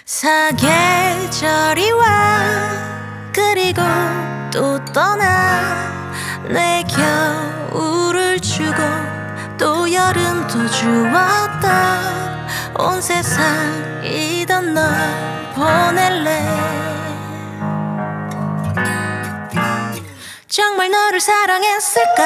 사계절이 와 그리고 또 떠나 내 겨울을 주고 또 여름도 주었다 온 세상이던 널 보낼래 정말 너를 사랑했을까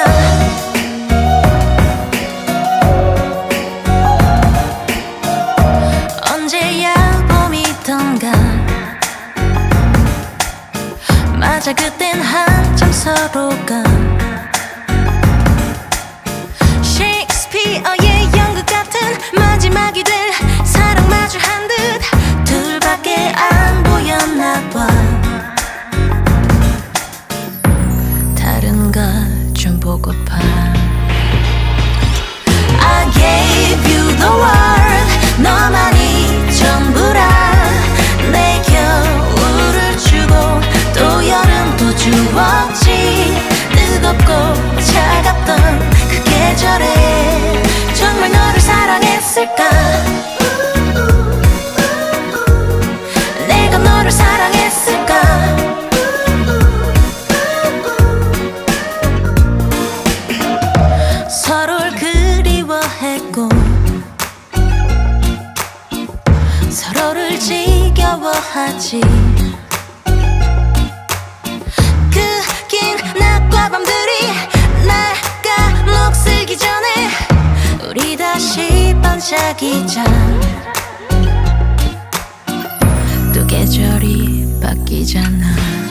맞아 그땐 한참 서로가 셰익스피어의 연극 같은 마지막이 될 사랑 마주한 듯 둘밖에 안 보였나 봐 다른 것 좀 보고파 I gave you the world 너만이 전부라 내 겨울을 주고 또 여름도 주었지 뜨겁고 차갑던 그 계절에 정말 너를 사랑했을까 내가 너를 사랑했을까 서로를 그리워했고 서로를 지겨워하지 낮과 밤들이 날까 녹슬기 전에 우리 다시 반짝이자 또 계절이 바뀌잖아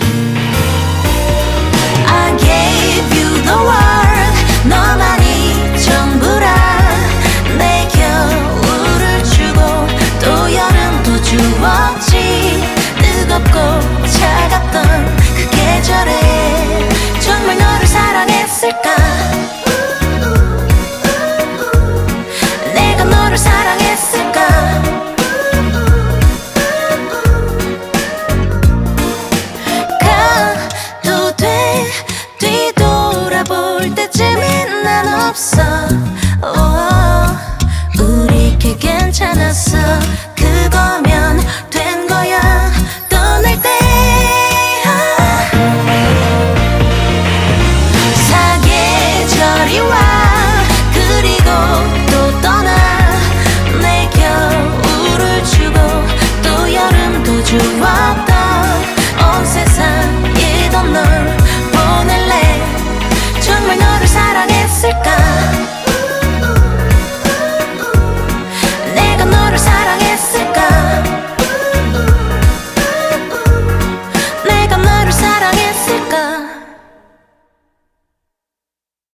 I gave you the world 너만이 전부라 내 겨울을 주고 또 여름도 주었지 뜨겁고 차갑던 그 계절에 정말 너를 사랑했을까 내가 너를 사랑해